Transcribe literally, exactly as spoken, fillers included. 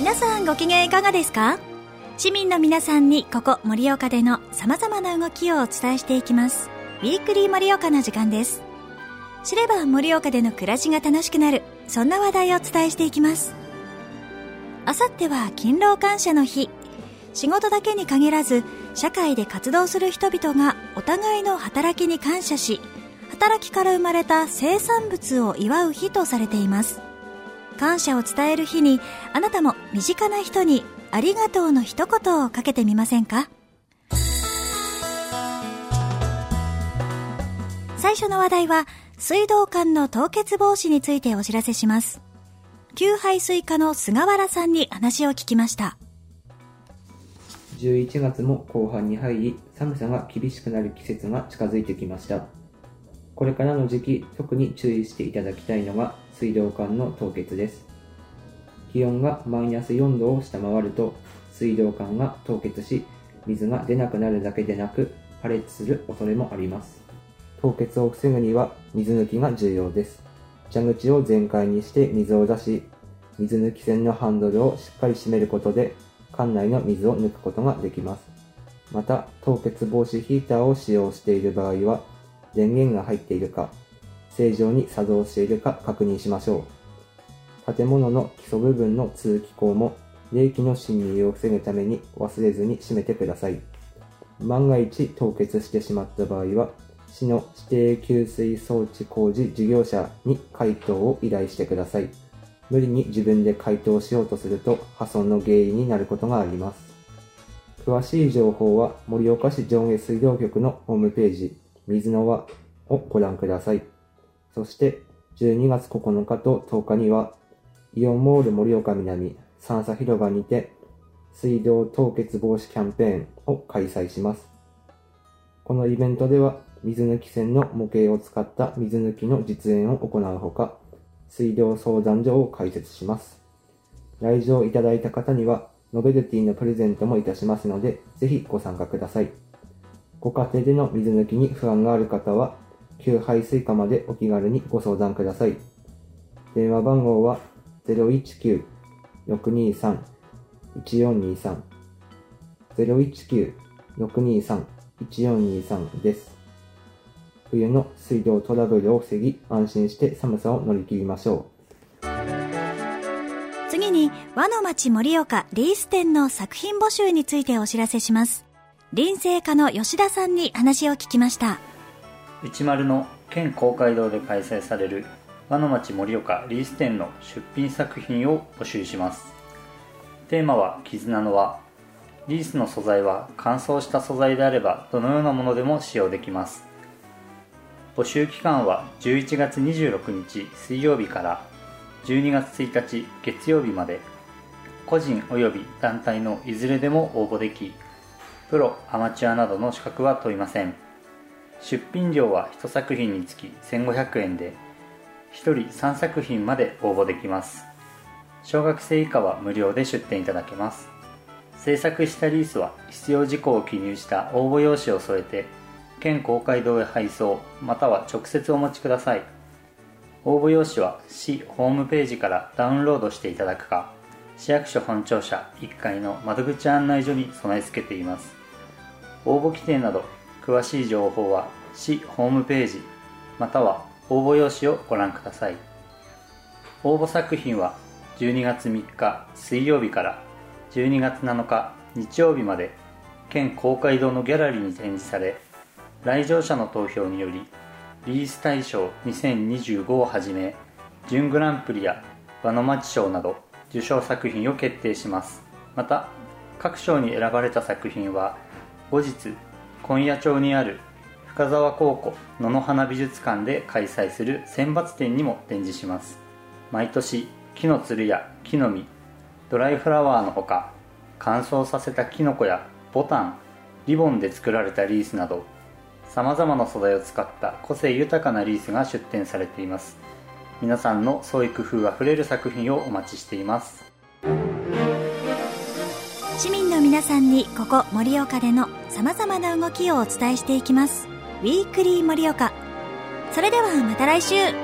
皆さんご機嫌いかがですか？市民の皆さんにここ盛岡での様々な動きをお伝えしていきますウィークリー盛岡の時間です。知れば盛岡での暮らしが楽しくなる、そんな話題をお伝えしていきます。あさっては勤労感謝の日。仕事だけに限らず社会で活動する人々がお互いの働きに感謝し、働きから生まれた生産物を祝う日とされています。感謝を伝える日に、あなたも身近な人にありがとうの一言をかけてみませんか？最初の話題は水道管の凍結防止についてお知らせします。給排水課の菅原さんに話を聞きました。 じゅういちがつも後半に入り、寒さが厳しくなる季節が近づいてきました。これからの時期、特に注意していただきたいのが水道管の凍結です。気温がマイナスよんどを下回ると水道管が凍結し、水が出なくなるだけでなく破裂する恐れもあります。凍結を防ぐには水抜きが重要です。蛇口を全開にして水を出し、水抜き栓のハンドルをしっかり締めることで管内の水を抜くことができます。また、凍結防止ヒーターを使用している場合は、電源が入っているか、正常に作動しているか確認しましょう。建物の基礎部分の通気口も冷気の侵入を防ぐために忘れずに閉めてください。万が一凍結してしまった場合は、市の指定給水装置工事事業者に解凍を依頼してください。無理に自分で解凍しようとすると破損の原因になることがあります。詳しい情報は盛岡市上下水道局のホームページ、水の輪をご覧ください。そしてじゅうにがつここのかととおかにはイオンモール盛岡南三叉広場にて水道凍結防止キャンペーンを開催します。このイベントでは水抜き栓の模型を使った水抜きの実演を行うほか、水道相談所を開設します。来場いただいた方にはノベルティのプレゼントもいたしますので、ぜひご参加ください。ご家庭での水抜きに不安がある方は、給排水課までお気軽にご相談ください。電話番号は ゼロいちきゅう ろくにさん いちよんにさん ゼロいちきゅう ろくにさん いちよんにさん です。冬の水道トラブルを防ぎ、安心して寒さを乗り切りましょう。 次に、和の町盛岡リース展の作品募集についてお知らせします。林生家の吉田さんに話を聞きました。 内丸の県公会堂で開催される和の町盛岡リース展の出品作品を募集します。テーマは絆の輪。リースの素材は乾燥した素材であればどのようなものでも使用できます。募集期間はじゅういちがつにじゅうろくにち水曜日からじゅうにがつついたち月曜日まで、個人及び団体のいずれでも応募でき、プロ、アマチュアなどの資格は問いません。出品料はいち作品につきせんごひゃくえんで、ひとりさんさくひんまで応募できます。小学生以下は無料で出展いただけます。制作したリースは必要事項を記入した応募用紙を添えて、県公会堂へ配送または直接お持ちください。応募用紙は市ホームページからダウンロードしていただくか、市役所本庁舎いっかいの窓口案内所に備え付けています。応募規定など詳しい情報は市ホームページまたは応募用紙をご覧ください。応募作品はじゅうにがつみっか水曜日からじゅうにがつなのか日曜日まで県公会堂のギャラリーに展示され、来場者の投票によりリース大賞にせんにじゅうごをはじめ準グランプリや和の町賞など受賞作品を決定します。また各賞に選ばれた作品は後日今夜町にある深沢高校野の花美術館で開催する選抜展にも展示します。毎年木のつるや木の実、ドライフラワーのほか乾燥させたキノコやボタン、リボンで作られたリースなどさまざまな素材を使った個性豊かなリースが出展されています。皆さんの創意工夫あふれる作品をお待ちしています。 市民の皆さんにここ盛岡でのさまざまな動きをお伝えしていきます。ウィークリー盛岡。それではまた来週。